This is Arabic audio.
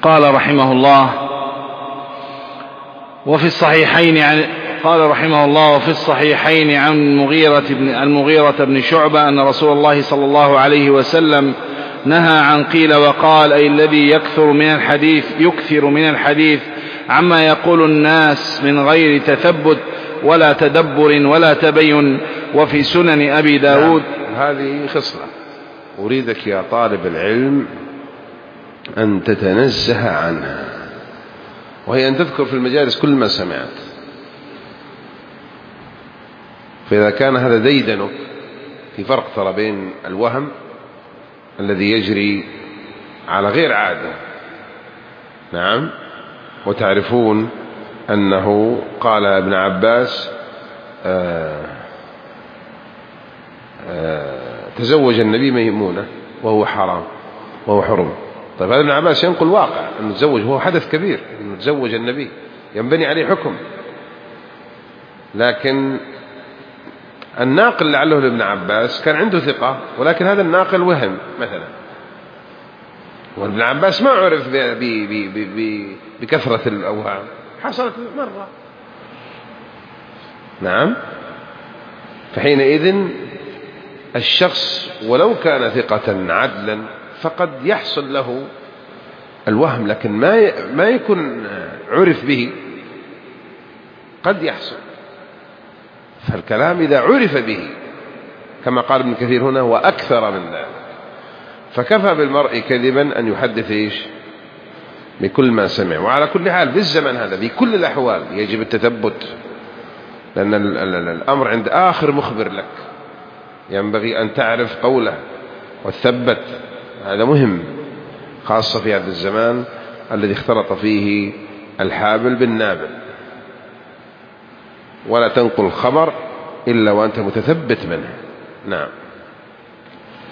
قال رحمه الله: وفي الصحيحين عن المغيرة بن شعبة أن رسول الله صلى الله عليه وسلم نهى عن قيل وقال، أي الذي يكثر من الحديث عما يقول الناس من غير تثبت ولا تدبر ولا تبين. وفي سنن أبي داود. هذه خصلة أريدك يا طالب العلم أن تتنزه عنها، وهي أن تذكر في المجالس كل ما سمعت. فإذا كان هذا ديدنك، في فرق ترى بين الوهم الذي يجري على غير عادة، نعم، وتعرفون أنه قال ابن عباس تزوج النبي ميمونة وهو حرام وهو حرم. طيب هذا ابن عباس ينقل واقع أنه تزوج، هو حدث كبير أنه تزوج النبي ينبني عليه حكم، لكن الناقل لعله لابن عباس كان عنده ثقة، ولكن هذا الناقل وهم مثلا، وابن عباس ما عرف بكثرة الأوهام، حصلت مرة، نعم. فحينئذ الشخص ولو كان ثقة عدلا فقد يحصل له الوهم، لكن ما يكون عرف به، قد يحصل. فالكلام إذا عرف به كما قال ابن كثير هنا وأكثر من ذلك، فكفى بالمرء كذبا أن يحدث بكل ما سمع. وعلى كل حال في الزمن هذا بكل الأحوال يجب التثبت، لأن الأمر عند آخر مخبر لك ينبغي أن تعرف قوله وتثبت. هذا مهم، خاصة في هذا الزمان الذي اختلط فيه الحابل بالنابل. ولا تنقل الخبر إلا وأنت متثبت منه، نعم.